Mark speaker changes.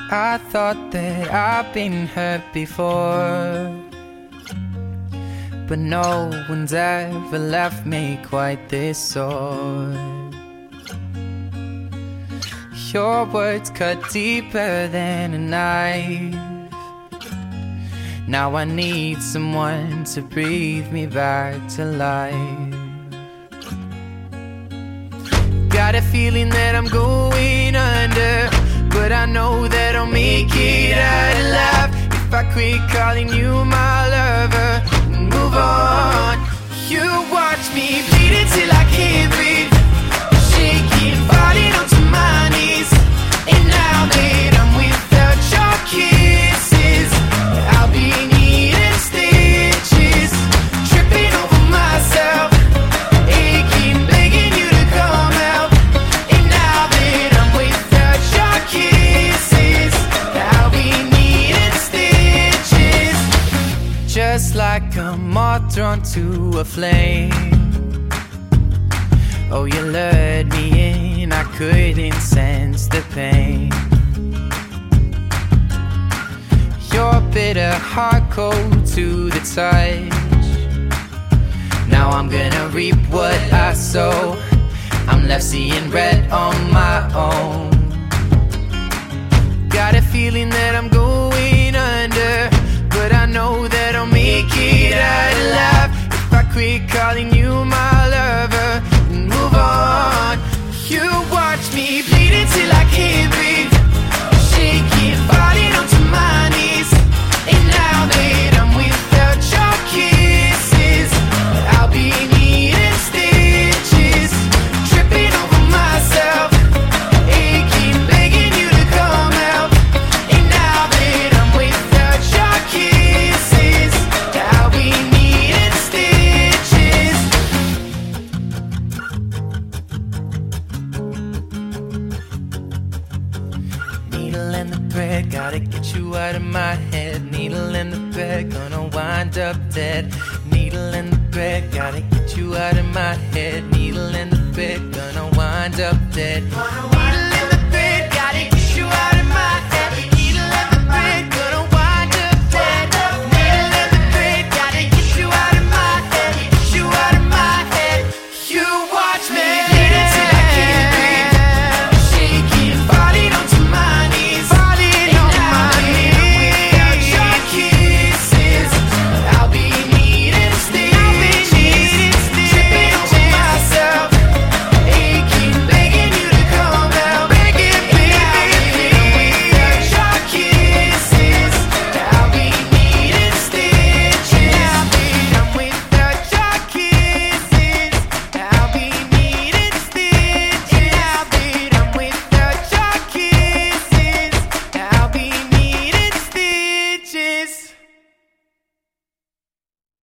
Speaker 1: I thought that I've been hurt before, but no one's ever left me quite this sore. Your words cut deeper than a knife. Now I need someone to breathe me back to life. Got a feeling that I'm going under, but I know that I'll make it out alive if I quit calling you my lover and move on. You watch me bleed until I can't breathe, shaking, falling onto my knees. And now that I'm without your kisses, I'll be needing stitches, tripping over myself, aching, begging you to come out. And now that I'm without your kisses, I'll be needing stitches, just like a moth drawn to a flame. Oh, you lured me in, I couldn't sense the pain. Your bitter heart cold to the touch. Now I'm gonna reap what I sow. I'm left seeing red on my own. Got a feeling that I'm going under, but I know that I'll make it out alive if I quit calling you my lover and move on. You watch me bleed until I can't breathe, shaking, falling onto my knees. And now that I'm without your kisses, I'll be needing stitches, tripping over myself, aching, begging you to come out. And now that I'm without your kisses, I'll be needing stitches. Needle and the thread, gotta get you out of my head. Needle and the thread, gonna wind up dead. Needle and the thread, gotta get you out of my head. Needle and the thread, gonna wind up dead. Needle